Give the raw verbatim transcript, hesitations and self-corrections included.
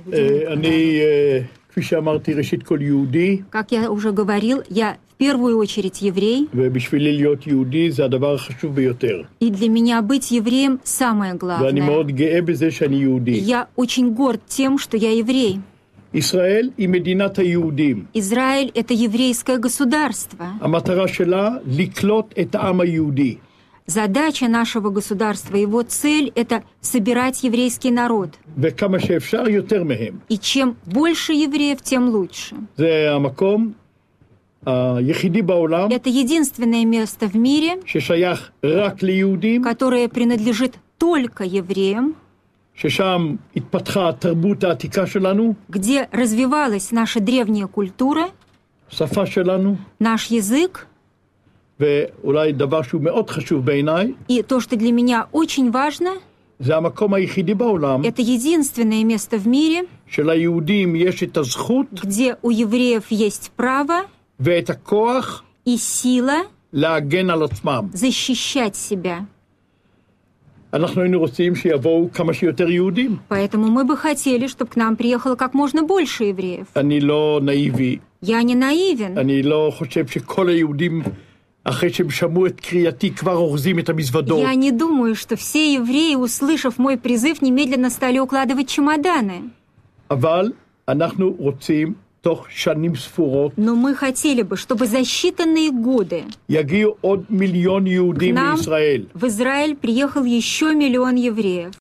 אני, כפי שאמרתי, ראשית כל יהודי. Как я уже говорил, я в первую очередь еврей. ובשבילי להיות יהודי זה הדבר החשוב ביותר. И для меня быть евреем самое главное. ואני מאוד גאה בזה שאני יהודי. Я очень горд тем, что я еврей. ישראל היא מדינת היהודים. Израиль — это еврейское государство. המטרה שלה לקלוט את העם היהודי. Задача нашего государства, его цель — это собирать еврейский народ. וכמה שאפשר יותר מהם. И чем больше евреев, тем лучше. זה המקום היחידי בעולם Это единственное место в мире, ששייך רק ליהודים, которое принадлежит только евреям, ששם התפתחה התרבות העתיקה שלנו, где развивалась наша древняя культура, שפה שלנו, наш язык, ואולי דבר שהוא מאוד חשוב בעיניי, и то, что для меня очень важно, זה המקום היחידי בעולם это единственное место в мире, שליהודים יש את הזכות где у евреев есть право ואת הכוח и сила להגן על עצמם. защищать себя. אנחנו היינו רוצים שיבואו כמה שיותר יהודים. Поэтому мы бы хотели, чтобы к нам приехало как можно больше евреев. אני לא נאיבי. Я не наивен. אני לא חושב שכל היהודים אחרי שהם שמעו את קריאתי כבר אורזים את המזוודות. Я не думаю, что все евреи, услышав мой призыв, немедленно стали укладывать чемоданы. אבל אנחנו רוצים תוך שנים ספורות Но мы хотели бы, чтобы за считанные годы יגיעו עוד מיליון к יהודים нам לישראל. в Израиль приехал еще миллион евреев.